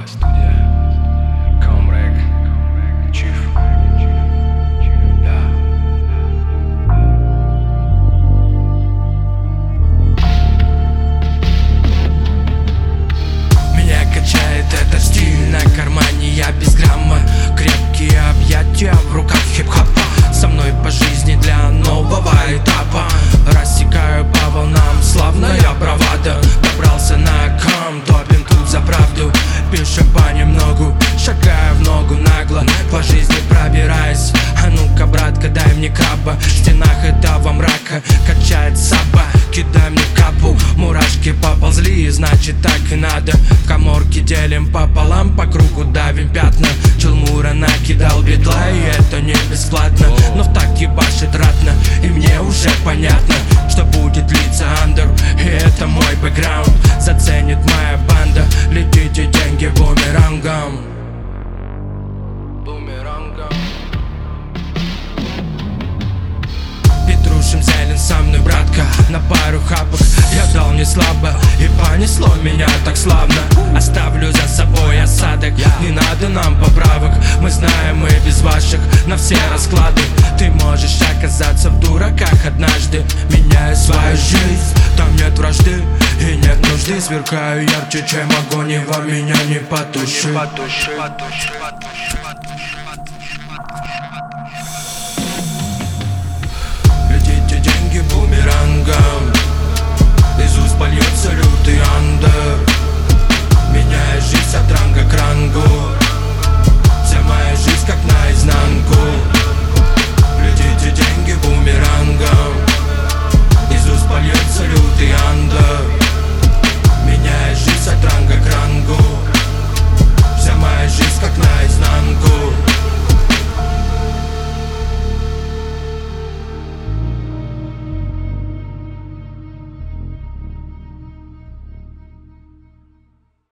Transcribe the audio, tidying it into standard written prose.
Студия Комрек, Чиф. Меня качает этот стиль, на кармане я без грамма. Крепкие объятия в руках хип-хопа. Со мной по жизни для нового этапа. Рассекаю по волнам, славная бравада. Добрался на ком, топим тут за правду. Пишем понемногу, шагая в ногу нагло, по жизни пробираясь. А ну-ка, братка, дай мне краба. В стенах этого мрака качает саба. Кидай мне капу, мурашки поползли, значит так и надо. В каморке делим пополам, по кругу давим пятна. Челмура накидал бедла, и это не бесплатно. Но в так ебашит ратно, и мне уже понятно, что будет длиться андер. И это мой бэкграунд, заценит моя банда. Летите деньги бумерангом. Петрушин зелен со мной, братка, на пару хапок. Я дал не слабо, и понесло меня так славно. Оставлю за собой осадок, не надо нам поправок. Мы знаем, мы без ваших на все расклады. Ты можешь оказаться в дураках однажды. Меняю свою жизнь, там нет вражды и нет нужды. Сверкаю ярче, чем огонь, и во меня не потуши. Летите деньги бумерангом, из уст польется лютый андер. Меняя жизнь от ранга к рангу.